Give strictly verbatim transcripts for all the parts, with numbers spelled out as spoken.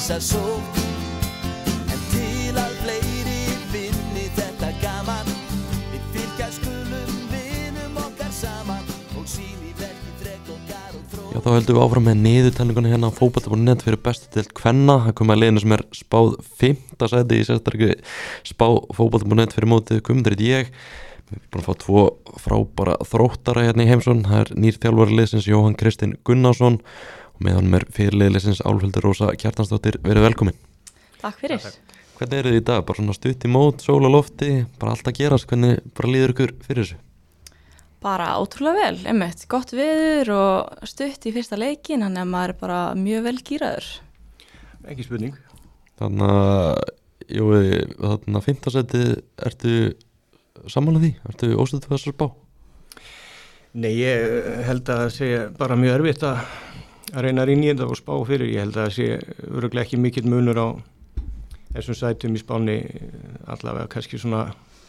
þessa sótt en til að fleiri finni þetta gaman við fylgja skulum vinum okkar saman og sýni verki þrek okkar og þró. Já, þá höldum við áfram með niðurtalninguna hérna á fótbolta punktur net fyrir bestu deild kvenna. Það kom að liðinu sem er spáð fimmta sæti í sérstakri spá fótbolta punktur net fyrir mótið Guðmundur heiti ég. Við erum búin að fá tvo frábæra þróttara hérna í heimsón. Það er nýr þjálfari liðsins Jóhann Kristinn Gunnarsson og með honum er fyrirliði liðsins Álfhildur Rósa Kjartansdóttir. Verið velkomin. Takk fyrir. Hvernig eru þið í dag? Bara svona stutt í mót, sól á lofti, bara allt að gerast. Hvernig bara líður ykkur fyrir þessu? Bara ótrúlega vel, einmitt. Gott veður og stutt í fyrsta leikin, þannig að maður er bara mjög vel gíraður. Ekki spurning. Þannig að, jú, þannig að fimmta sæti, ertu sammála því? Ertu óstödd fyrir þessar spá? Nei, ég held að það sé bara mjög erfitt að, að reyna að rýna í þetta og spá fyrir. Ég held að það sé örugglega ekki mikill munur á þessum sætum í spánni, allavega kannski svona,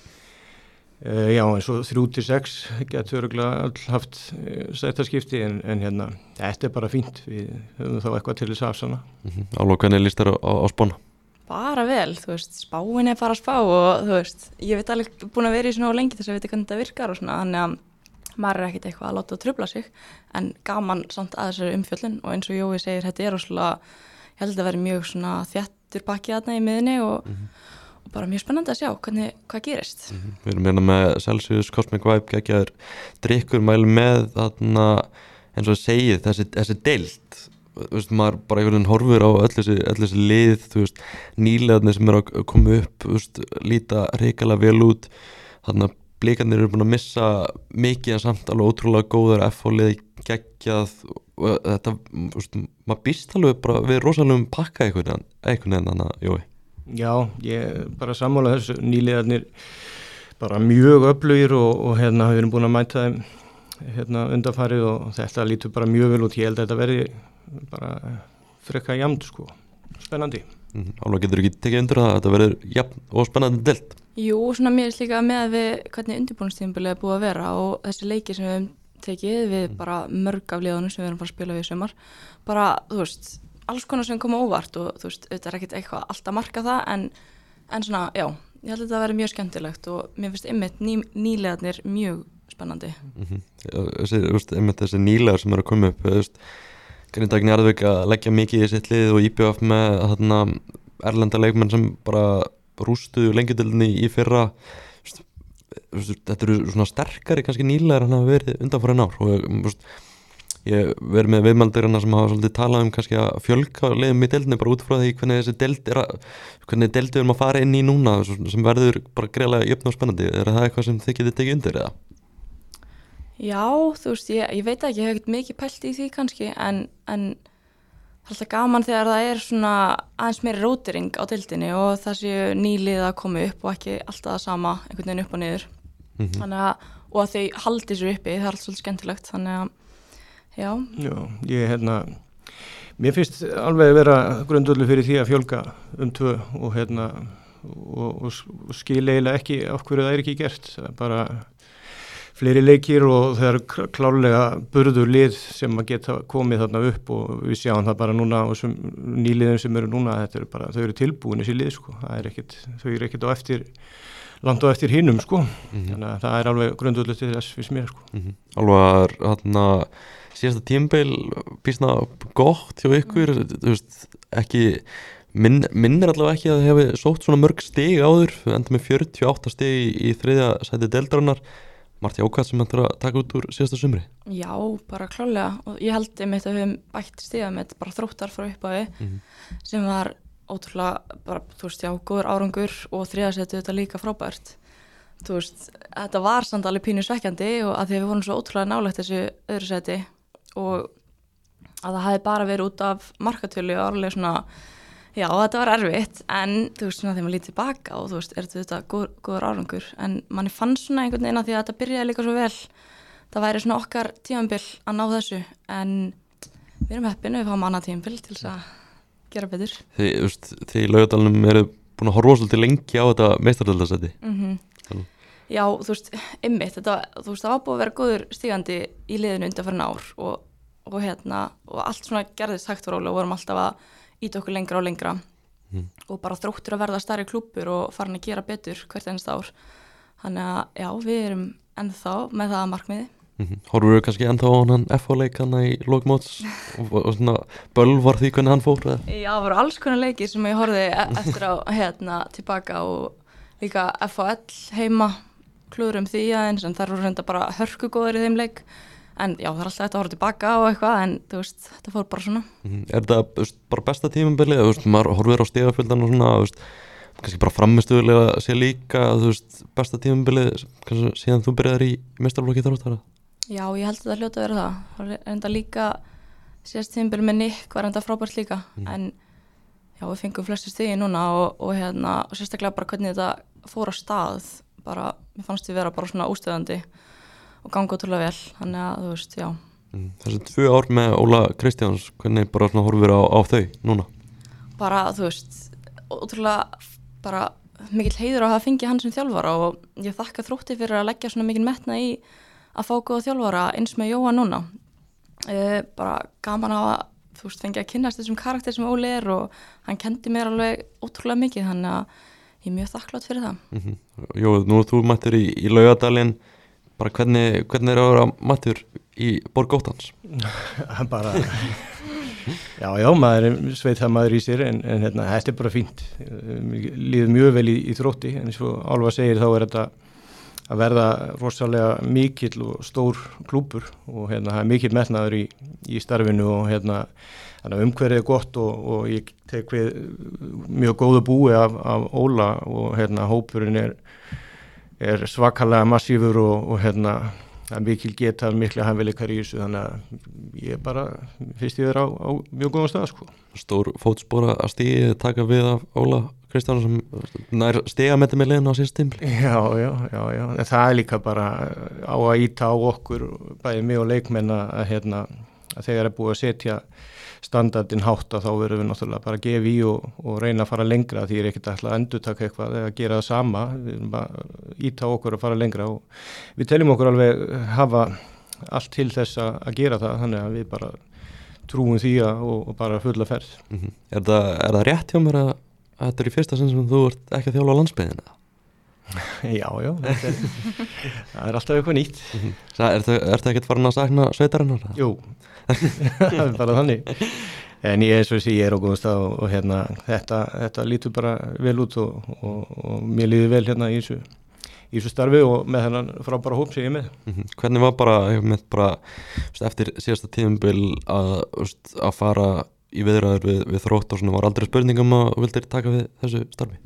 uh, já, eins og þrjú til sex getur örugglega all haft uh, sætaskipti en, en hérna, þetta er bara fínt. Við höfum þá eitthvað til þess afsana. Mm-hmm. Álfa, hvernig líst þér á, á, á spána? Bara vel, þú veist, spáin er bara spá og þú veist, ég veit alveg búin að vera í svona lengi þess að veit hvernig þetta virkar og svona, þannig að maður er ekkert eitthvað að láta að trufla sig, en gaman samt að þessari umfjöllun og eins og Jói segir, þetta er rosalega, ég held að vera mjög svona þéttur pakki þarna í miðinni og, mm-hmm. og bara mjög spennandi að sjá hvernig, hvað gerist. Mm-hmm. Við erum hérna með Celsius, Cosmic Vibe, geggjaður drykkur, mælum með þarna, eins og segið, þessi, þessi deild. Þú veist, maður bara einhvern veginn horfir á öll þessi, öll þessi lið, þú veist, nýliðarnir sem eru að koma upp, þú veist, líta hrikalega vel út, þannig að blikarnir eru búin að missa mikið en samt alveg ótrúlega góðar F H-lið geggjað og þetta, þú veist, maður býst alveg bara við rosalegum pakka einhvern veginn, þannig að, Jói. Já, ég bara sammála þessu, nýliðarnir bara mjög öflugir og, og hérna við erum búin að mæta þeim hérna undanfarið og þetta lítur bara mjög vel út, ég held að þetta verði bara frekka jafnt sko, spennandi. Mm-hmm. Álfa, getur ekki tekið undir það að þetta verður jafn og spennandi deild? Jú, svona mér er líka með við hvernig undirbúningstímabilið er búið að vera og þessi leiki sem við hefum tekið við mm. bara mörg af liðunum sem við erum fara að spila við í sumar, bara, þú veist, alls konar sem koma óvart og þú veist, auðvitað er ekkert eitthvað allt að marka það en, en svona, já, ég held að þetta verði mjög skemmtilegt og mér finnst einmitt ný, nýlegarnir mjög spennandi. Mm-hmm. Þessi, þú veist, einmitt þessi nýlegar sem eru að koma upp, þú veist, Grindavík Njarðvík að leggja mikið í sitt lið og I B F með þarna erlenda leikmenn sem bara rústuðu lengjudildinni í fyrra. Þetta eru svona sterkari kannski nýlegar en hafa verið undanfarin ár og veist, ég verið með viðmældirina sem hafa svolítið talað um kannski að fjölga liðum í deildinni bara út frá því hvernig þessi deild er að, hvernig deildið erum að fara inn í núna sem verður bara greiðlega jöfn og spennandi. Er það eitthvað sem þið getið tekið undir eða? Já, þú veist, ég, ég veit ekki, ég hef ekkert mikið pælt í því kannski, en, en það er alltaf gaman þegar það er svona aðeins meiri rótering á deildinni og það séu nýlið að koma upp og ekki alltaf það sama, einhvern veginn upp og niður. Mm-hmm. Þannig að, og að þau haldi sér uppi, það er alltaf svolítið skemmtilegt, þannig að, já. Já, ég, hérna, mér finnst alveg vera grundvöldur fyrir því að fjölga um tvö og, hérna, og, og, og skil eiginlega ekki af hverju það er ekki gert, það er bara fleiri leikir og það er klárlega burður lið sem að geta komið þarna upp og við sjáum það bara núna og nýliðum sem eru núna, þetta er bara, þau eru tilbúin þessi lið sko, það er ekkit, þau eru ekkit á eftir, langt á eftir hinnum sko, mm-hmm. þannig að það er alveg grundvöldið til þess fyrst mér sko. Mm-hmm. Alveg þarna síðasta tímabil býsna gott hjá ykkur, mm-hmm. þú veist, ekki, minn, minnir allavega ekki að þið hefði sótt svona mörg stig áður, við endum með fjörutíu og átta stig í, í þriðja sæti deildarinnar. Margt jákvæmt sem þetta að taka út úr síðasta sumri? Já, bara klálega og ég held einmitt að við höfum bætt stiga með bara þróttar frá upphafi mm-hmm. sem var ótrúlega bara, þú veist, já, góður árangur og þriðasetu þetta líka frábært. Þú veist, þetta var samt alveg pínu svekkjandi og að því að við vorum svo ótrúlega nálægt þessu öðru seti og að það hafi bara verið út af markatölu og árlega svona, já, þetta var erfitt, en þú veist svona þegar maður lítið tilbaka og þú veist, er þetta góð, góður árangur, en manni fann svona einhvern veginn að því að þetta byrjaði líka svo vel, það væri svona okkar tímabil að ná þessu, en við erum heppin, við fáum annað tímabil til þess að gera betur. Þið, þú veist, þið í Laugardalnum eru búin að horfa svolítið lengi á þetta meistaradeildarsæti. Mm-hmm. Já, þú veist, einmitt, þetta, þú veist, það var búið að vera góður stígandi í liðinu undanfarin ár og, og hérna, og allt svona gerðist hægt og rólega og vorum alltaf að ít okkur lengra og lengra Mm. og bara Þróttur að verða stærri klúbbur og farin að gera betur hvert einasta ár. Þannig að já, við erum ennþá með það að markmiði. Mm-hmm. Horfum við kannski ennþá á hann F H-leik hann í lokmóts og, og svona bölvar því hvernig hann fór? Eða? Já, það voru alls konar leikir sem ég horfði e- eftir á hérna tilbaka og líka F H L heima klúðurum því aðeins en þær voru reynda bara hörkugóður í þeim leik. En já, það er alltaf þetta að horfa tilbaka og eitthvað, en þú veist, þetta fór bara svona. Mm-hmm. Er þetta veist, bara besta tímabilið? Þú veist, maður horfir á stigafjöldan og svona, þú veist, kannski bara framistuðulega sé líka, þú veist, besta tímabilið, kannski síðan þú byrjaðir í meistaraflokki Þróttar? Já, ég held að þetta hljóta að vera það. Það er enda líka, síðast tímabilið með Nick var enda frábært líka, mm. en já, við fengum flestu stigi núna og, og hérna, og sérstaklega bara hvernig þetta fór á stað, bara, mér fannst við vera bara svona ústöðandi og ganga ótrúlega vel, þannig að þú veist, já. Mm. Þessi tvö ár með Óla Kristjáns, hvernig bara svona horfir á, á þau núna? Bara, þú veist, ótrúlega bara mikill heiður á að hafa fengið hann sem þjálfara og ég þakka Þrótti fyrir að leggja svona mikinn metna í að fá góða þjálfara eins með Jóa núna. Uh, bara gaman að, þú veist, fengið að kynnast þessum karakter sem Óli er og hann kendi mér alveg ótrúlega mikið, þannig að ég er mjög þakklátt fyrir það. Mm-hmm. Jó, nú er þú mættur í, í Laugardalinn. Bara hvernig, hvernig er að vera mættur í Borg Óttans? bara, já, já, maður sveit það maður í sér en, en hérna, þetta er bara fínt. Líður mjög vel í, í Þrótti, en eins og Álfa segir þá er þetta að verða rosalega mikill og stór klúbbur og hérna, það er mikill metnaður í, í starfinu og hérna, umhverfið er gott og, og ég tek við mjög góðu búi af, af Óla og hérna, hópurinn er er svakalega massífur og, og hérna það er mikil geta, mikla hæfileikar í þessu þannig að ég bara fyrst ég er á, á mjög góðan stað sko. Stór fótspora að stigi taka við af Óla Kristjáns sem nær stiga með þetta með liðinu á síðast tímabili. Já, já, já, já, en það er líka bara á að íta á okkur bæði mig og leikmenn að, hérna, að þegar er búið að setja standardin hátt að þá verðum við náttúrulega bara að gefa í og, og reyna að fara lengra því ég er ekkert alltaf að endurtaka eitthvað eða að gera það sama, við erum bara íta okkur að fara lengra og við teljum okkur alveg hafa allt til þess að, að gera það, þannig að við bara trúum því að og, og bara fulla ferð. Mm-hmm. Er það, er það rétt hjá mér að, að þetta er í fyrsta sinn sem þú ert ekki að þjálfa á landsbyggðina? Já, já, þetta er, það er alltaf eitthvað nýtt. Mm-hmm. Er það ekkert farin að sakna sveitarinnar? Jú, það er bara þannig. En ég eins og þessi, ég er á góðum stað og, og hérna, þetta, þetta lítur bara vel út og, og, og mér líður vel hérna í þessu, í þessu starfi og með þennan frábæra hóp sem ég er með. Mm-hmm. Hvernig var bara, ég með bara eftir síðasta tímabil að, að fara í viðræður við, við Þrótt og svona, var aldrei spurningum að vildir taka við þessu starfi?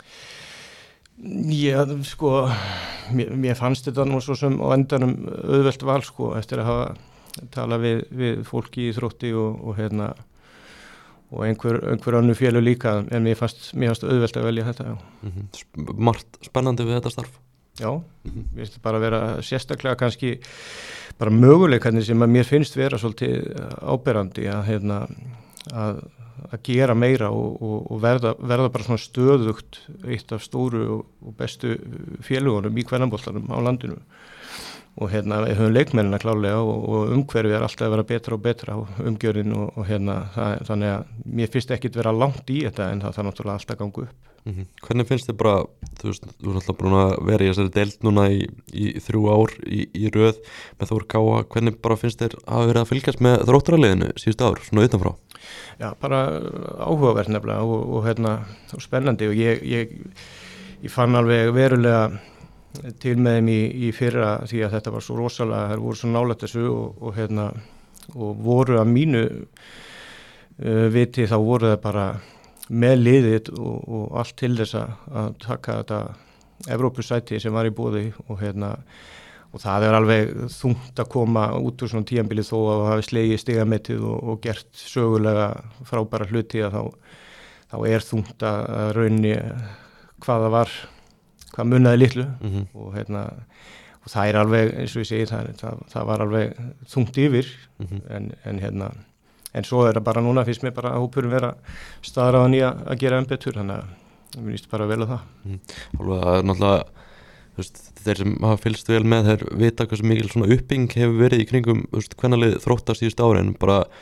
Já, sko, mér, mér fannst þetta nú svo sem á endanum auðvelt val, sko, eftir að hafa talað við, við fólki í Þrótti og, og hérna, og einhver, einhver annu félög líka, en mér fannst, mér fannst auðvelt að velja þetta, já. Mm-hmm. Margt spennandi við þetta starf? Já, mm-hmm. Mér finnst bara að vera sérstaklega kannski bara möguleikarnir sem að mér finnst vera svolítið áberandi að, hérna, að að gera meira og, og, og verða, verða bara svona stöðugt eitt af stóru og, og bestu félugunum í kvennafótboltanum á landinu og hérna við höfum leikmennina klárlega og, og umhverfið er alltaf að vera betra og betra og umgjörðin og, og hérna það, þannig að mér finnst ekkit vera langt í þetta en það þarf náttúrulega alltaf að ganga upp. Mm-hmm. Hvernig finnst þið bara, þú veist, þú er alltaf búin að vera í þessari deild núna í, í þrjú ár í, í röð með Þór Káa, hvernig bara finnst þér að vera að fylgjast með Þróttaraliðinu síðustu ár, svona utanfrá? Já, bara áhugavert nefnilega og, og, hérna, og spennandi og ég, ég, ég fann alveg verulega til með þeim í, í fyrra því að þetta var svo rosalega, þær voru svo nálægt þessu og, og, hérna, og voru að mínu uh, viti þá voru það bara með liðið og, og allt til þess að taka þetta Evrópusæti sem var í boði og hérna og það er alveg þungt að koma út úr svona tímabili þó að hafa slegið stigametið og, og gert sögulega frábæra hluti að þá, þá er þungt að raunni hvað það var, hvað munnaði litlu mm-hmm. og hérna og það er alveg, eins og ég segi, það, það, það var alveg þungt yfir mm-hmm. en, en hérna en svo er það bara núna fyrst mér bara að hópurum vera staðráðan í að, að gera enn betur þannig að mér nýst bara vel að það. Mm. Alveg það er náttúrulega, þú veist, þeir sem hafa fylgst vel með þeir vita hversu mikil svona uppbygging hefur verið í kringum, þú veist, hvernalið Þróttar síðust ári en bara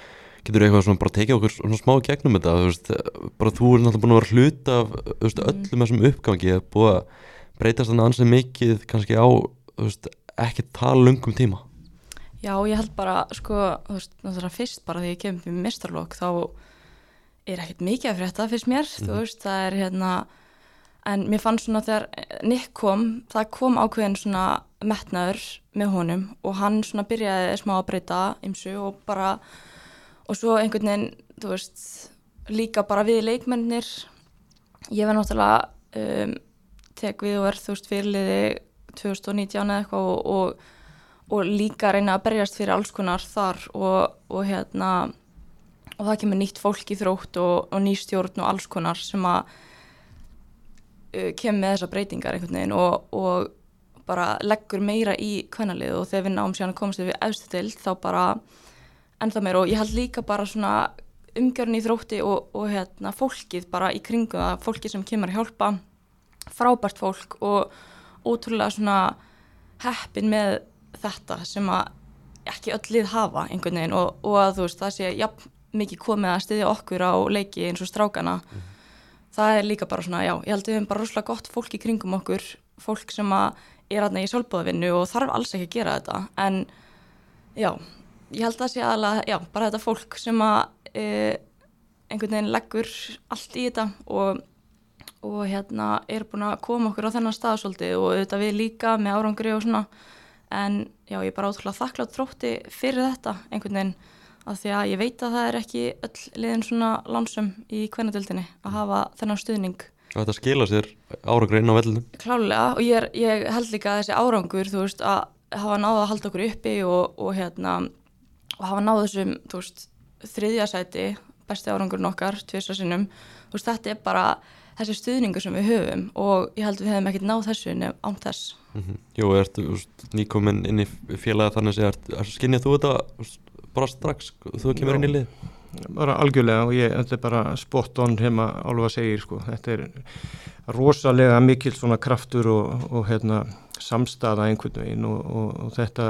getur eitthvað svona bara tekið okkur svona smá í gegnum þetta, þú veist, bara þú er náttúrulega búin að vera hluta af, þú veist, öllum þessum uppgangi, það er búið að breytast þannig ansið mikið kannski á, þú veist, ekki tala löngum tíma. Já, ég held bara, sko, þú veist, náttúrulega fyrst bara þegar ég kemur upp í meistarlok þá er ekkert mikið að frétta fyrst mér, mm. þú veist, það er hérna, en mér fannst svona þegar Nick kom, það kom ákveðin svona metnaður með honum og hann svona byrjaði smá að breyta ýmsu og bara, og svo einhvern veginn, þú veist, líka bara við leikmennir, ég var náttúrulega, um, tek við og er, þú veist, fyrirliði tvö þúsund og nítján eða eitthvað og, og, og líka reyna að berjast fyrir alls konar þar og, og hérna, og það kemur nýtt fólk í þrótt og, og ný stjórn og alls konar sem að uh, kemur með þessar breytingar einhvern veginn og, og bara leggur meira í kvennalið og þegar við náum síðan að komast við efstu deild þá bara ennþá meira og ég held líka bara svona umgjörn í þrótti og, og hérna fólkið bara í kringum það, fólkið sem kemur að hjálpa, frábært fólk og ótrúlega svona heppin með þetta sem að ekki öll lið hafa einhvern veginn og, og að þú veist það sé jafn mikið komið að styðja okkur á leiki eins og strákana. Mm. Það er líka bara svona, já, ég held að við höfum bara rosalega gott fólk í kringum okkur, fólk sem að er þarna í sjálfboðavinnu og þarf alls ekki að gera þetta, en já, ég held að sé aðalega, já, bara þetta fólk sem að e, einhvern veginn leggur allt í þetta og, og hérna er búin að koma okkur á þennan stað svolítið og auðvitað við líka með árangri og svona, en já, ég er bara ótrúlega þakklátt Þrótti fyrir þetta einhvern veginn, af því að ég veit að það er ekki öll liðin svona lánsum í kvennadeildinni að hafa þennan stuðning. Og þetta skila sér árangur inn á vellinum? Klálega og ég, er, ég held líka að þessi árangur, þú veist, að hafa náð að halda okkur uppi og, og hérna, og hafa náð þessum, þú veist, þriðja sæti, besti árangurinn okkar, tvisvar sinnum, þú veist, þetta er bara þessi stuðningur sem við höfum og ég held við hefum ekkert náð þessu nefn án þess. Mm-hmm. Jú, ertu nýkomin inn í félagið þannig að segja, skinnið þú þetta bara strax, þú kemur inn í lið? Bara algjörlega og ég, þetta er bara spot on heima Álfa segir sko, þetta er rosalega mikill svona kraftur og, og hérna samstaða einhvern veginn og, og, og þetta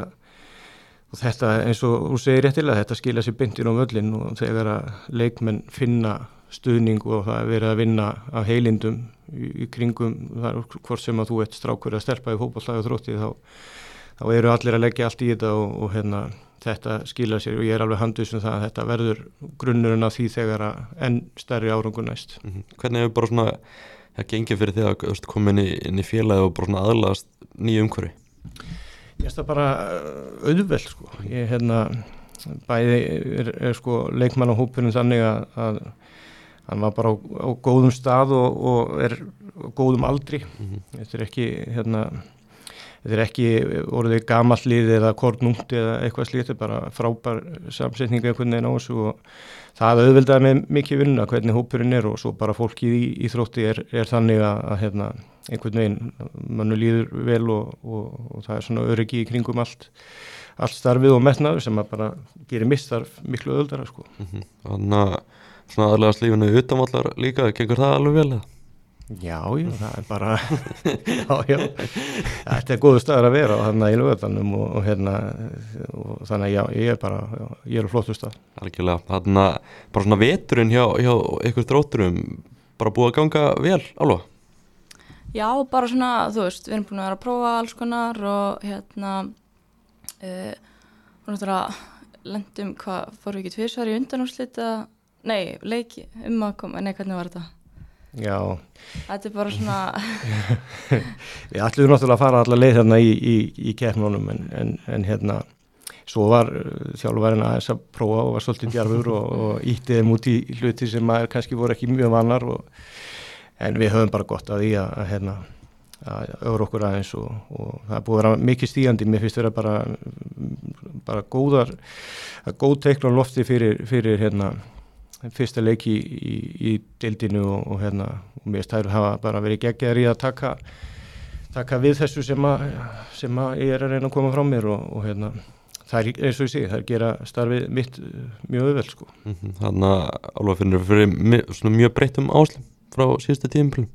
og þetta eins og þú segir réttilega, þetta skilja sér beint inn á völlin og þegar að leikmenn finna stuðning og það er verið að vinna af heilindum í, í kringum, það er hvort sem að þú ert strákur að stelpa í fótboltagi og Þrótti þá, þá eru allir að leggja allt í þetta og, og hérna þetta skilja sér og ég er alveg handviss um það að þetta verður grunnurinn af því þegar að enn stærri árangur næst. Mm-hmm. Hvernig hefur bara svona það gengið fyrir því að koma inn í, inn í félagi og bara svona aðlagast nýju umhverfi? Ég veist það bara auðvelt sko. Ég hérna bæði er, er sko leikmannahópurinn þannig að, að hann var bara á, á góðum stað og, og er á góðum aldri. Mm-hmm. Þetta er ekki hérna Þetta er ekki orðið gamalt lið eða kornungt eða eitthvað slíkt, þetta er bara frábær samsetning einhvern veginn á þessu og það auðveldaði með mikið vinna hvernig hópurinn er og svo bara fólkið í, í Þrótti er, er þannig að, að hérna, einhvern veginn mannu líður vel og, og, og það er svona öryggi í kringum allt, allt starfið og metnaður sem að bara gerir mistarf miklu auðveldara sko. Mm-hmm. Þannig að svona aðlegast lífinu utanvallar líka, gengur það alveg vel eða? Já, já, það er bara, já, já, þetta er góðu staður að vera þannig í Laugardalnum og, og hérna, og þannig að já, ég er bara, já, ég er á flottu stað. Algjörlega, þannig að bara svona veturinn hjá, hjá ykkur Þrótturum, bara búið að ganga vel, alveg? Já, bara svona, þú veist, við erum búin að vera að prófa alls konar og hérna, uh, og náttúrulega lendum, hvað, fórum við ekki tvisvar í undanúrslit eða, nei, leiki um að koma, nei, hvernig var þetta? Já. Þetta er bara svona Við ætlum náttúrulega að fara alla leið þarna í, í, í keppnunum en, en, en hérna svo var þjálfarinn aðeins að prófa og var svolítið djarfur og, og ítti þeim út í hluti sem maður kannski voru ekki mjög vannar og, en við höfum bara gott að því að, að hérna að öfra okkur aðeins og, og það er búið að vera mikið stígandi, mér finnst vera bara bara góðar góð teikn á lofti fyrir, fyrir hérna fyrsta leiki í, í, í deildinu og, og hérna, og mér stæður hafa bara verið geggjaðir í að taka, taka við þessu sem að, sem að ég er að reyna að koma frá mér og, og hérna, það er eins og ég segi, það er gera starfið mitt mjög auðvelt sko. Mm-hmm. Þannig að alveg finnur fyrir mjög, svona mjög breyttum áslum frá síðustu tímabilum?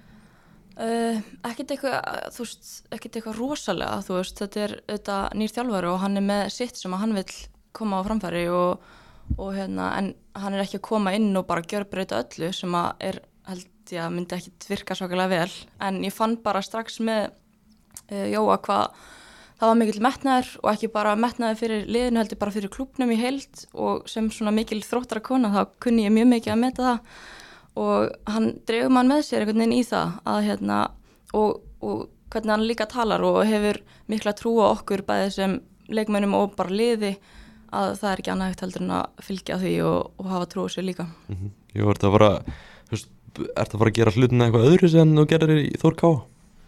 Uh, ekkert eitthvað, þú veist, ekkert eitthvað rosalega, þú veist, þetta er auðvitað nýr þjálfari og hann er með sitt sem að hann vill koma á framfæri og og hérna, en hann er ekki að koma inn og bara gjörbreyta öllu sem að er, held ég að myndi ekki virka svakalega vel, en ég fann bara strax með uh, Jóa hvað það var mikill metnaður og ekki bara metnaður fyrir liðinu heldur bara fyrir klúbbnum í heild og sem svona mikil þróttara kona þá kunni ég mjög mikið að meta það og hann dregur mann með sér einhvern veginn í það að hérna og, og hvernig hann líka talar og hefur mikla trú á okkur bæði sem leikmönnum og bara liði að það er ekki annað hægt heldur en að fylgja því og, og hafa trú á sér líka. Mm-hmm. Jú, er þetta bara, þú veist, er þetta bara að gera hlutina eitthvað öðru sem þú gerir í Þór K?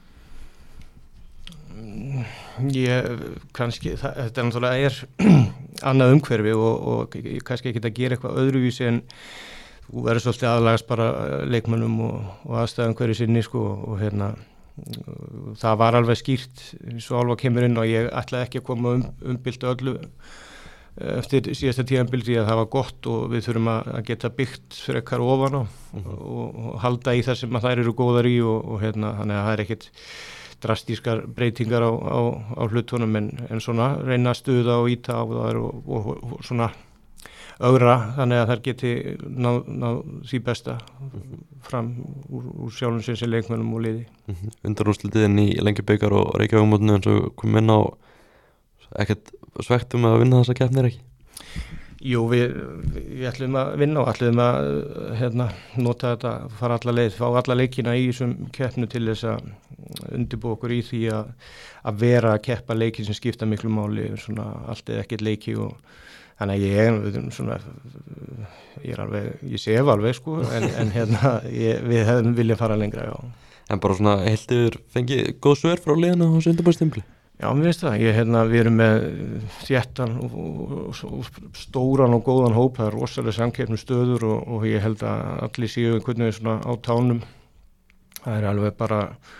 Ég, kannski, það, þetta náttúrulega er annað umhverfi og, og kannski ekki að gera eitthvað öðruvísi en þú verður svolítið aðlagast bara leikmönnum og, og aðstæðum hverju sinni sko og hérna það var alveg skýrt svo Álfa kemur inn og ég ætlaði ekki að koma um, umbylta öllu eftir síðasta tíðanbíl því að það var gott og við þurfum að geta byggt frekar ofan á mm-hmm. og, og halda í það sem að þær eru góðar í og, og hérna þannig að það er ekkit drastískar breytingar á, á, á hlutunum en, en svona reyna að stuða og íta á það og, og, og svona ögra þannig að þær geti náð ná því besta fram úr, úr sjálfum sem sem leikmönnum og liði. Mm-hmm. Undanúrslitiðin í Lengjubikar og Reykjavíkurmótinu eins og kom inn á ekkert svektum að vinna þessa keppnir ekki? Jú, við, við ætlum að vinna og ætlum að hérna, nota þetta, fara alla leið, fá alla leikina í þessum keppnu til þess að undirbúa okkur í því að, að vera að keppa leiki sem skipta miklu máli, svona allt eða ekkert leiki og þannig að ég er svona, ég er alveg, ég sef alveg sko, en, en hérna, ég, við hefðum viljað fara lengra, já. En bara svona heilt yfir fengið góð svör frá liðinu á þessu undirbúinstimbli? Já, mér finnst það. Ég, hérna, við erum með þéttan og, og, og stóran og góðan hóp, það er rosalega samkeppni stöður og, og ég held að allir séu einhvern veginn svona á tánum. Það er alveg bara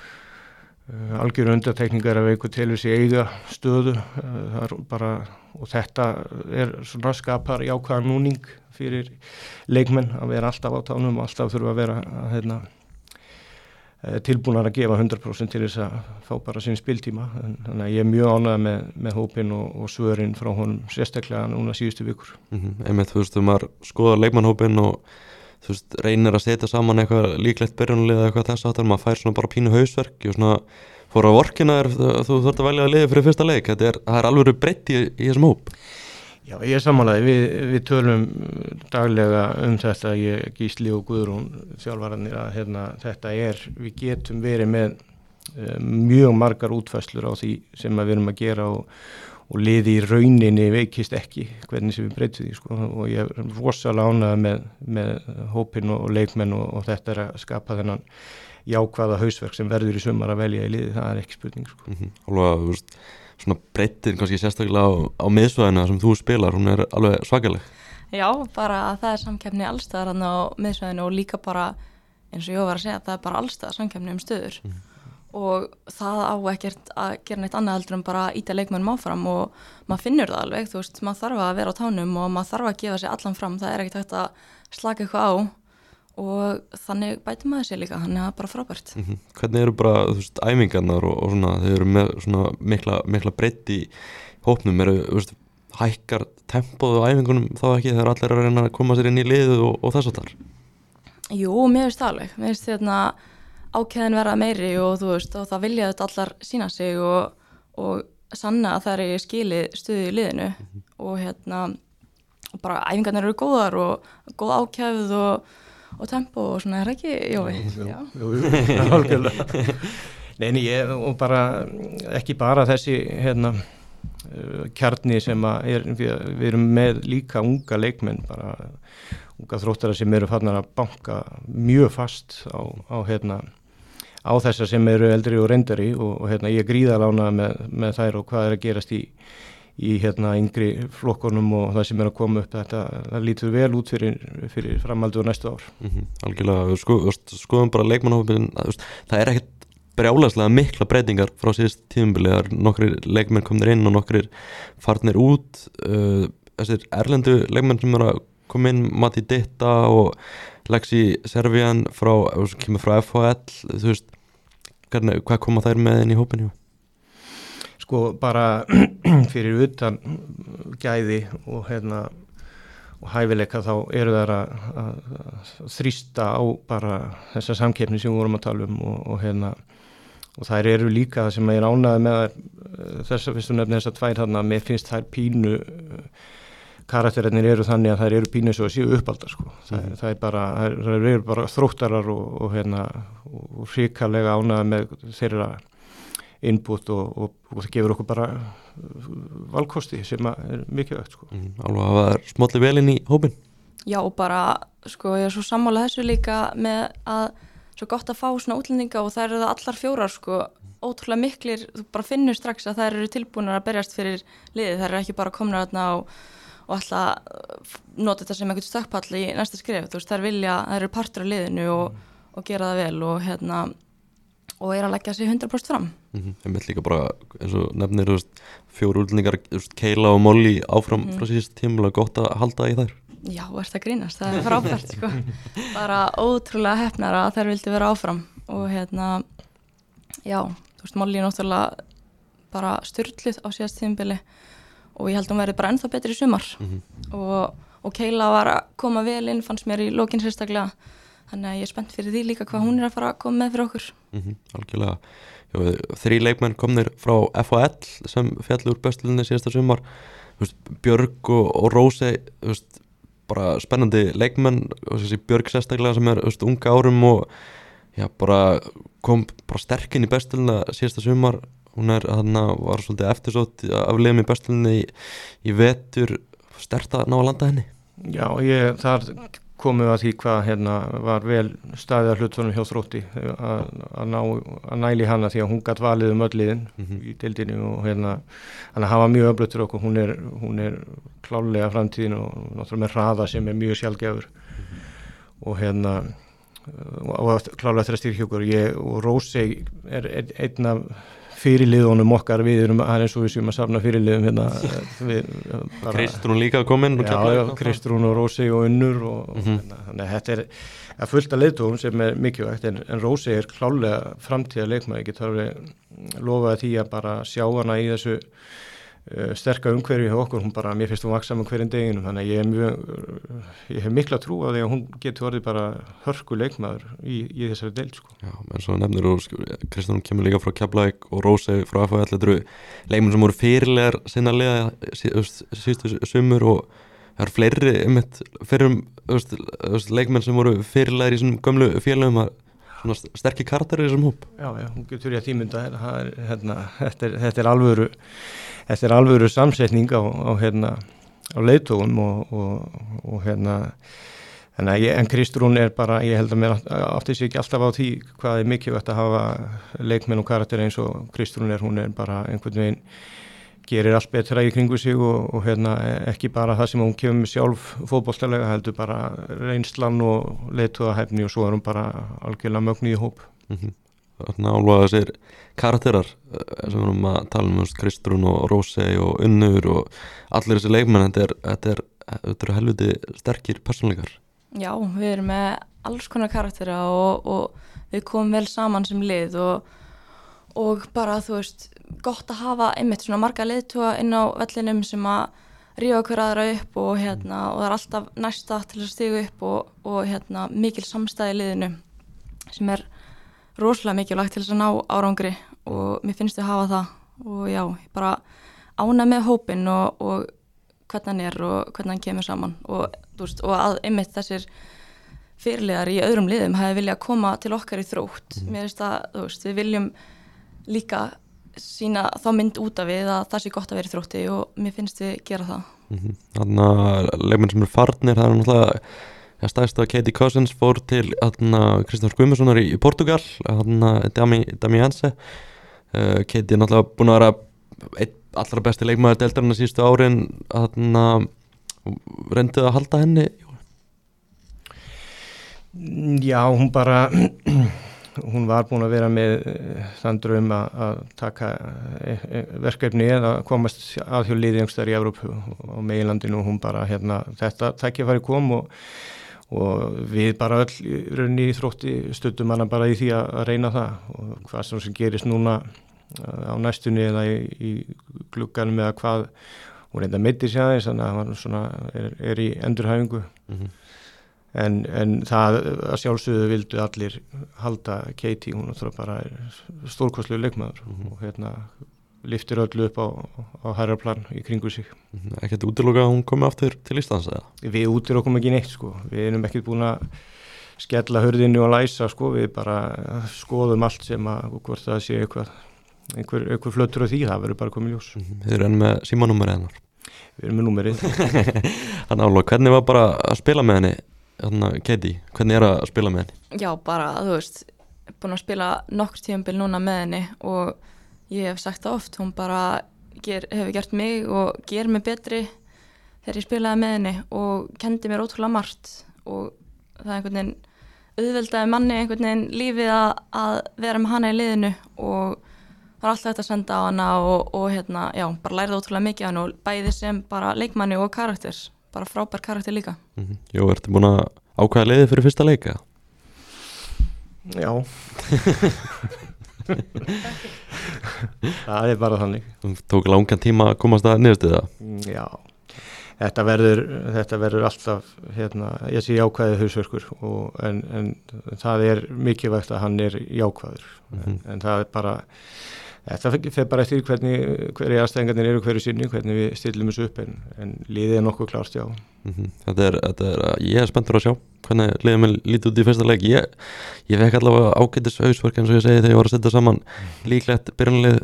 uh, algjör undantekningar af einhver til þessi eiga stöðu. Uh, það er bara, og þetta er svona skapar jákvæðan núning fyrir leikmenn að vera alltaf á tánum og alltaf þurfa að vera að hérna, tilbúnar að gefa hundrað prósent til þess að fá bara sinn spiltíma þannig að ég er mjög ánægð með, með hópin og, og svörin frá honum sérstaklega núna síðustu vikur. Mm-hmm. Einmitt, þú veist, þú maður skoðar leikmannhópin og þú veist, reynir að setja saman eitthvað líklegt byrjunarlið eða eitthvað þess aftar, maður fær svona bara pínu hausverk og svona fór á vorkina er þú þarft að velja að liða fyrir fyrsta leik, þetta er, það er alveg breytt í, í þessum hóp. Já, ég er sammálaði, við, við tölum daglega um þetta, ég, Gísli og Guðrún þjálfararnir að hérna, þetta er, við getum verið með um, mjög margar útfærslur á því sem við erum að gera og, og liði í rauninni veikist ekki hvernig sem við breytum því sko, og ég er rosalega ánægð með, með hópin og leikmenn og, og þetta er að skapa þennan jákvæða hausverk sem verður í sumar að velja í liði, það er ekki spurning sko. Mm-hmm. Alveg, þú veist svona breyttir kannski sérstaklega á, á miðsvæðina sem þú spilar, hún er alveg svakaleg. Já, bara að það er samkeppni allstaðar hann á miðsvæðinu og líka bara eins og ég var að segja, það er bara allstaðar samkeppni um stöður mm. og það á ekkert að gera neitt annað heldur en bara að íta leikmönnum áfram og maður finnur það alveg, þú veist, maður þarf að vera á tánum og maður þarf að gefa sig allan fram, það er ekkert hægt að slaka eitthvað á og þannig bætum maður sér líka, þannig að það er bara frábært. Mm-hmm. Hvernig eru bara, þú veist, æfingarnar og, og svona, þeir eru með svona mikla, mikla breytt í hópnum, eru, þú veist, hækkar tempóð á æfingunum þá ekki þegar allir er að reyna að koma sér inn í liðið og, og þess að þar? Jú, mér finnst það alveg, mér finnst þetta ákveðin vera meiri og þú veist, og það vilja þetta allar sína sig og, og sanna að það er skilið stuði í liðinu mm-hmm. og hérna, og bara æfingarnar eru góðar og góð ákveð og og tempo og svona er ekki, Jói? Jú, jú, jú, algjörlega. Nei, nei, ég, og bara, ekki bara þessi, hérna, kjarni sem að er, við, við erum með líka unga leikmenn, bara unga þróttara sem eru farnar að banka mjög fast á, á hérna, á þessa sem eru eldri og reyndari og, og hérna, ég er gríðarlega með, með þær og hvað er að gerast í í hérna yngri flokkunum og það sem er að koma upp þetta, það lítur vel út fyrir, fyrir framaldu og næstu ár. Mm-hmm. Algjörlega, sko, skoðum bara leikmannhópin, það er ekkert brjálæslega mikla breytingar frá síðust tímabili, það er nokkrir leikmenn komnir inn og nokkrir farnir út, uh, þessir erlendu leikmenn sem eru að koma inn, Matti Ditta og Lexi Servian frá, kemur frá F H L, þú veist, hvernig, hvað koma þær með inn í hópinu? Sko bara fyrir utan gæði og hérna og hæfileika þá eru þær að, að, að þrýsta á bara þessa samkeppni sem við vorum að tala um og, og hérna og þær eru líka það sem ég er ánægður með þær þessar fyrstu nefni þessar tvær þarna mér finnst þær pínu karakterarnir eru þannig að þær eru pínu svo að séu uppaldar sko. það, mm. það er bara þær, þær eru bara þróttarar og, og hérna og hrikalega ánægður með þeirra input og, og, og það gefur okkur bara valkosti sem er mikilvægt sko. Mm, alveg að það er smolli vel inn í hópin. Já og bara sko ég er svo sammála þessu líka með að svo gott að fá svona útlendinga og það eru það allar fjórar sko ótrúlega miklir, þú bara finnur strax að þær eru tilbúnar að berjast fyrir liðið, þær eru ekki bara komnar þarna og, og alltaf nota þetta sem einhvern stökkpall í næsta skrif, þú veist þær vilja, þær eru partur af liðinu og, og gera það vel og hérna og er að leggja sig hundrað prósent fram. Mm-hmm. Ég með líka bara, eins og nefnir, þú veist, fjóru útlendingar, þú veist, Keila og Molly áfram mm. frá síðust tímulega gott að halda í þær. Já, ert að grínast, það er frábært, sko. Bara ótrúlega hefnar að þær vildi vera áfram og hérna, já, þú veist, Molly er náttúrulega bara styrluð á síðast tímubili og ég held að hún verði bara ennþá betri í sumar mm-hmm. og, og Keila var að koma vel inn, fannst mér í lokin sérstaklega. Þannig að ég er spennt fyrir því líka hvað hún er að fara að koma með fyrir okkur. Mm-hmm, algjörlega. Já, þrí leikmenn komnir frá F H L sem fjallu úr bestlunni síðasta sumar. Veist, Björg og, og Rósi, veist, bara spennandi leikmenn. Björg sérstaklega sem er veist, unga árum og já, bara kom bara sterk inn í bestlunna síðasta sumar. Hún er, hana, var svolítið eftirsótt af liðum í bestlunni í, í vetur. Sterkt að ná að landa henni. Já, ég þar komum við að því hvað hérna var vel staðið að hlutunum hjá Þrótti að, að, ná, að næli hana því að hún gat valið um öll liðin mm-hmm. í deildinni og hérna hann hafa mjög öflugt fyrir okkur, hún er, hún er klálega framtíðin og náttúrulega með hraða sem er mjög sjaldgæfur mm-hmm. og hérna og klálega þeirra styrkjókur og Rósi er ein, einn af fyrirliðunum okkar, við erum aðeins og við séum að safna fyrirliðum hérna bara, Kristrún líka komin já, já, Kristrún og Rósi og Unnur og, mm-hmm. og þannig að þetta er að fullt af leiðtogum sem er mikilvægt en, en Rósi er klálega framtíða leikmaður, ég get alveg lofaði því að bara sjá hana í þessu uh, sterka umhverfi hjá okkur, hún bara, mér finnst hún vaksa með hverjum deginum, þannig að ég, mjög, ég hef mikla trú á því að hún getur orðið bara hörku leikmaður í, í þessari deild sko. Já, en svo nefnir og Kristján kemur líka frá Keflavík og Rósi frá F H L, þetta eru leikmenn sem voru fyrirlegar sinna liða síðustu sumur og það eru fleiri einmitt fyrrum leikmenn sem voru fyrirlegar í svona gömlu félögum að svona sterkir karakterir í þessum hóp. Já, já, hún getur ég að tímynda hérna, þetta er, þetta er alvöru þetta er alvöru samsetning á, á hérna á leiðtogum og, og, og hérna en, ég, en Kristrún er bara, ég held að mér átti sig ekki alltaf á því hvað er mikilvægt að hafa leikmenn og karakter eins og Kristrún er, hún er bara einhvern veginn gerir allt betra í kringu sig og, og hérna ekki bara það sem hún kemur sjálf fótboltalega, heldur bara reynslan og leiðtogahæfni og svo er hún bara algjörlega mögnuð í hóp. Mm-hmm. Þannig að alveg þessir karakterar sem við erum að tala um, Kristrún og Rósi og Unnur og allir þessi leikmenn, þetta er, þetta er, þetta er helviti sterkir persónuleikar. Já, við erum með alls konar karaktera og, og við komum vel saman sem lið og, og bara þú veist, gott að hafa einmitt svona marga leiðtoga inn á vellinum sem að rífa hver aðra upp og hérna og það er alltaf næsta til að stiga upp og, og hérna mikil samstæði í liðinu sem er rosalega mikilvægt til þess að ná árangri og mér finnst við að hafa það og já, ég bara ánægð með hópinn og, og hvernig hann er og hvernig hann kemur saman og, veist, og að einmitt þessir fyrirliðar í öðrum liðum hefði viljað koma til okkar í Þrótt. Mm. Mér finnst að, þú veist, við viljum líka sína þá mynd út af við að það sé gott að vera í Þrótti og mér finnst við gera það. Mm-hmm. Þannig að leikmenn sem eru farnir, það er náttúrulega stærsta Katie Cousins fór til Kristján Guðmundssonar í, í Portugal, Dami, Damianse. Uh, Katie er náttúrulega búin að vera einn allra besti leikmaður deildarinnar síðustu árin, reyndið að halda henni? Já, hún bara hún var búin að vera með þann draum að, að taka verkefni eða komast að hjá liði einhverstaðar í Evrópu og meginlandinu og hún bara hérna, þetta tækifæri kom og, og við bara öll raunni í Þrótti studdum hana bara í því að, að reyna það og hvað sem, sem gerist núna á næstunni eða í, í glugganum eða hvað hún reynda meiddi sig aðeins þannig að hann svona er, er í endurhæfingu Mhm. en, en það að sjálfsögðu vildu allir halda Katie, hún er bara stórkostlegur leikmaður Mhm. og hérna lyftir öllu upp á, á hærra plan í kringu sig. Mhm. Ekkert útiloka að hún komi aftur til Íslands eða? Við útir okkur ekki neitt sko, við erum ekkert búin að skella hurðinu og læsa sko, við bara skoðum allt sem að hvort það sé eitthvað einhver, einhver flötur á því, það verður bara komið ljós. Mhm. Þið eru enn með símanúmerið hennar. Við erum með númerið. Þannig álega, hvernig var bara að spila með henni, hérna, Katie? Hvernig er að spila með henni? Já, bara, þú veist, búin að spila nokkur tímabil núna með henni og ég hef sagt það oft, hún bara ger, hefur gert mig og ger mig betri þegar ég spilaði með henni og kendi mér ótrúlega margt og það er einhvern veginn auðveldaði manni einhvern veginn lífið að, að vera með hana í liðinu og það var alltaf þetta að senda á hana og, og hérna, já, bara lærið ótrúlega mikið á hana og bæði sem bara leikmanni og karakter, bara frábær karakter líka. Mhm. Jó, ertu búin að ákvæða liðið fyrir fyrsta leika? Já. Það er bara þannig. Þú tók langan tíma að komast að niðurstuða? Já, þetta verður, þetta verður alltaf, hérna, ég sé jákvæðið hausverkur og en, en það er mikilvægt að hann er jákvæður, Mhm. en, en það er bara, þetta fer bara eftir hvernig, hverju aðstæðingarnir eru hverju sinni, hvernig við stillum þessu upp, en, en liðið er nokkuð klart, já. Mhm. Þetta er, þetta er, ég er spenntur að sjá hvernig liðið mér lítið út í fyrsta leik. Ég, ég fekk allavega ágætis hausverk eins og ég segi þegar ég var að setja saman líklegt byrjanlið,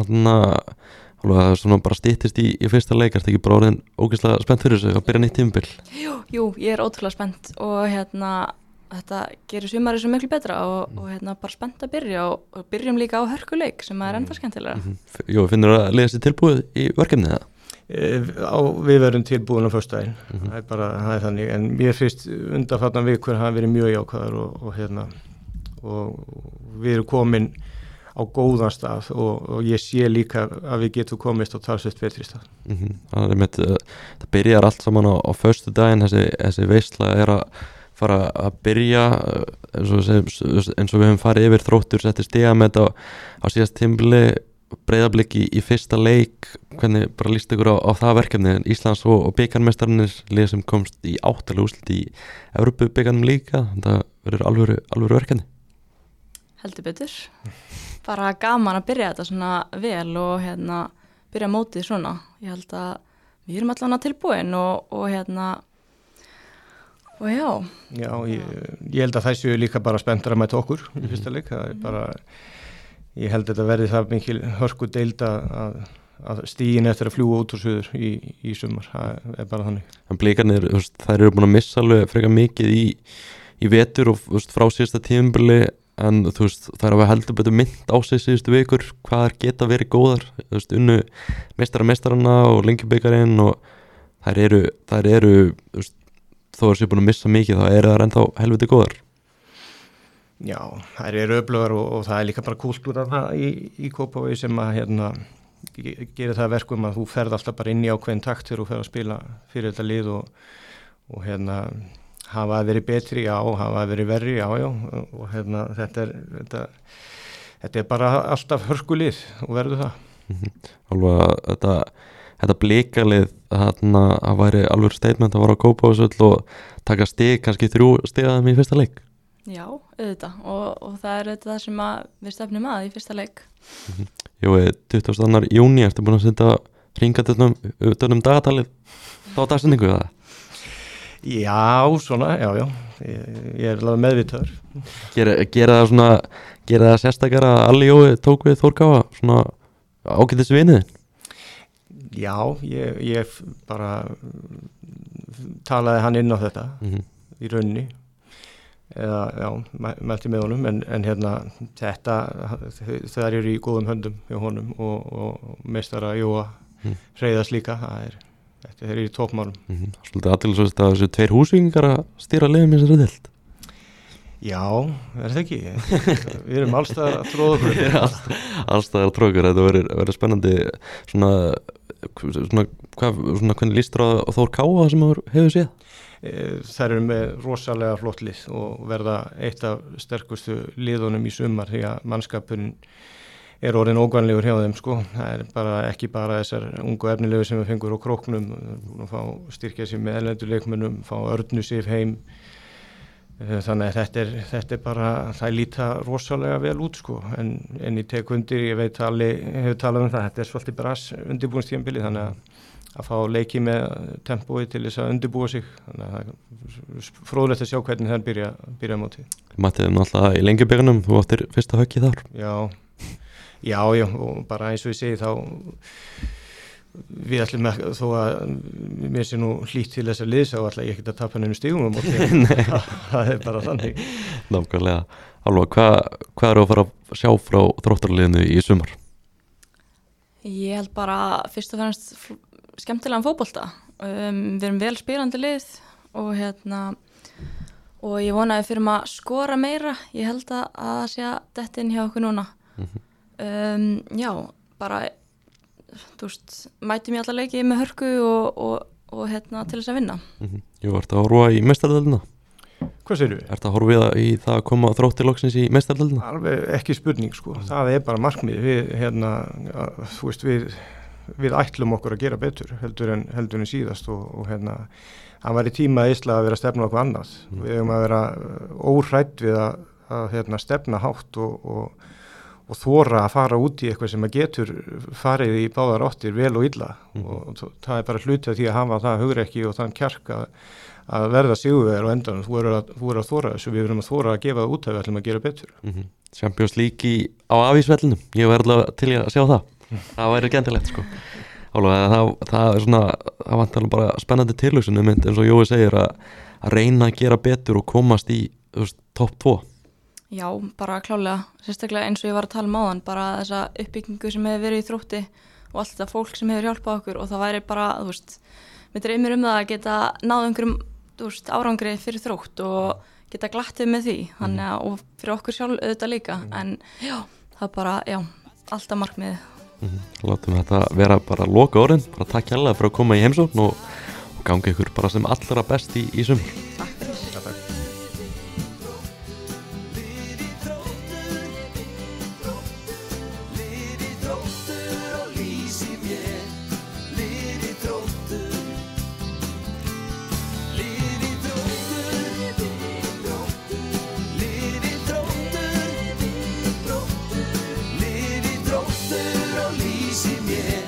þannig að svona bara styttist í, í fyrsta leik. Ertu ekki bara orðin ógeðslega spennt fyrir þessu að byrja nýtt tímabil? Jú, jú, ég er ótrúlega spennt og hérna, þetta gerir sumarið svo miklu betra og, og hérna bara spennt að byrja og, og byrjum líka á hörkuleik sem er ennþá skemmtilega. Mhm. Jó, finnur að liða sér tilbúið í verkefnið það? E, á, við verðum tilbúin á föstudaginn, Mhm. það er bara, það er þannig, en mér finnst undanfarnar vikur hafa verið mjög jákvæðar og, og hérna, og við erum komin á góðan stað og, og ég sé líka að við getum komist á talsveit betri stað. Mhm. Það er mitt, uh, það byrjar allt saman á, á föstudaginn, þessi, þessi veisla er að fara að byrja uh, eins og, sem, eins og við höfum farið yfir Þróttur setti stigamett á, á síðast tímabili, Breiðablik í, í fyrsta leik, hvernig bara líst ykkur á, á það verkefni? Íslands og, og bikarmeistararnir, lið sem komst í áttalega úrslit í Evrópubikarnum líka, það verður alvöru, alvöru verkefni. Heldur betur. Bara gaman að byrja þetta svona vel og hérna byrja mótið svona. Ég held að við erum allavega tilbúin og, og hérna og já. Já, ég, ég held að það séu líka bara spenntur að mæta okkur í fyrsta leik, það er bara, ég held að þetta verði það mikil hörku deild að, að stígin eftir að fljúa út úr suður í, í sumar, það er bara þannig. En blikarnir, þú veist, þær eru búin að missa alveg frekar mikið í, í vetur og þú veist, frá síðasta tímabili, en þú veist, þær hafa heldur betur mynd á sig síðustu vikur, hvað þær geta verið góðar, þú veist, unnu meistara meistarana og lengjubikarinn og þær eru, þær eru, þú veist, þó er sér búin að missa mikið, þá eru þær ennþá helviti góðar. Já, þær eru öflugar og, og það er líka bara kúltúr af það í, í Kópavogi sem að hérna gerir það verkum að þú ferð alltaf bara inn í ákveðin takt þegar þú fer að spila fyrir þetta lið og, og hérna hafa verið betri, já, hafa verið verri, já, já, og hérna þetta er, þetta, þetta er bara alltaf hörkulið og verður það. Mm-hmm. Alveg að þetta, þetta blikalið, þarna að væri alveg statement að vara á Kópavogsvöll og taka stig, kannski þrjú stigaðum í fyrsta leik. Já, auðvitað og, og það er auðvitað það sem að við stefnum að í fyrsta leik. Mm-hmm. Jú, tuttugasta og annan júní, ertu búin að setja hringatöfnum utan um dagatalið þá dagsendingu það? Já, svona, já, já, ég, ég er alveg meðvitaður. Gera, gera það svona, gera það sérstakar að Alli Jói tók við Þórkáa, svona ágætis viniðin? Já, ég, ég bara talaði hann inn á þetta Mm-hmm. í rauninni, eða, já, mælti með honum, en, en hérna, þetta, það eru í góðum höndum hjá honum og, og meistara Jóa Mm. Hreiðars líka, það er, þetta er í tópmálum. Mm-hmm. Svolítið aðtilsvægt að þessu tveir húsvíkingar að stýra liðum í þessari deild. Já, er það ekki? Við erum allstaðar að tróða okkur. Allstaðar að tróða okkur, þetta verður, verður spennandi svona, svona, hvað, svona hvernig lístur á, á Þór Káa sem hefur séð? Þær eru með rosalega flott lið og verða eitt af sterkustu liðunum í sumar því að mannskapurinn er orðin ógvanlegur hjá þeim sko. Það er bara ekki bara þessar ungu efnilegu sem við fengur á króknum og fá styrkja sér með erlendu leikmönnum, fá Örnu Sif heim. Þannig að þetta er, þetta er bara, það líta rosalega vel út sko, en, en ég tek undir, ég veit að allir hefur talað um það, þetta er svolítið brass undirbúinstímabili, þannig að, að fá leiki með tempói til þess að undirbúa sig, þannig að það er fróðlegt að sjá hvernig það byrja, byrja mótið. Mættið náttúrulega í Lengjubiknum, þú áttir fyrsta höggið þar. Já, já, já, og bara eins og ég segi þá, við ætlum ekki, þó að mér sé nú hlýtt til þess að liðsa og ætla ég ekki að tapa henni stígum á móti, það er bara þannig. Nákvæmlega. Alveg, hvað, hvað eru að fara að sjá frá Þróttaraliðinu í sumar? Ég held bara fyrst og fremst skemmtilegan fótbolta. Um, við erum vel spilandi lið og hérna og ég vona að við fyrir að skora meira. Ég held að það sé að detta inn hjá okkur núna. Mm-hmm. um, já, bara þú veist, mætum ég alla leiki með hörku og, og, og hérna til þess að vinna. Mm-hmm. Jú, ertu að horfa í meistaradeildina? Hvað segirðu? Ertu að horfa í það að koma Þrótti loksins í meistaradeildina? Alveg ekki spurning sko, mm. það er bara markmið. Við, hérna, þú veist, við, við ætlum okkur að gera betur heldur en, heldur en síðast og, og hérna, hann var í tíma að Ísla að vera að stefna okkur annað. Mm. Við höfum að vera óhrædd við að, að hérna, stefna hátt og, og og þóra að fara út í eitthvað sem að getur farið í báðar áttir vel og illa mm. og það er bara hluti af því að hafa það hugrekki og þann kjark að, að verða sigurvegari á endanum. Þú er að, þú er að þóra þessu, við verðum að þóra að gefa það út að við ætlum að gera betur. Mm-hmm. Champions League í, á afísvellinum, ég verði alveg til að sjá það. Mm. Það væri skemmtilegt sko. Alveg, það, það er svona, það vantar bara spennandi tilhugsun eins og Jói segir að, að reyna að gera betur og komast í topp tvo. Já, bara klálega, sérstaklega eins og ég var að tala um áðan, bara þessa uppbyggingu sem hefur verið í Þrótti og allt þetta fólk sem hefur hjálpað okkur og það væri bara, þú veist, mér dreymir um það að geta náð einhverjum, þú veist, árangri fyrir Þrótt og geta glattið með því, þannig að, og fyrir okkur sjálf auðvitað líka, en já, það bara, já, alltaf markmiðið. Mm-hmm. Látum þetta vera bara loka orðin, bara takk hérlega fyrir að koma í heimsókn og, og gangi ykkur bara sem allra best í, í sumar. Takk fyrir. Lýsi mér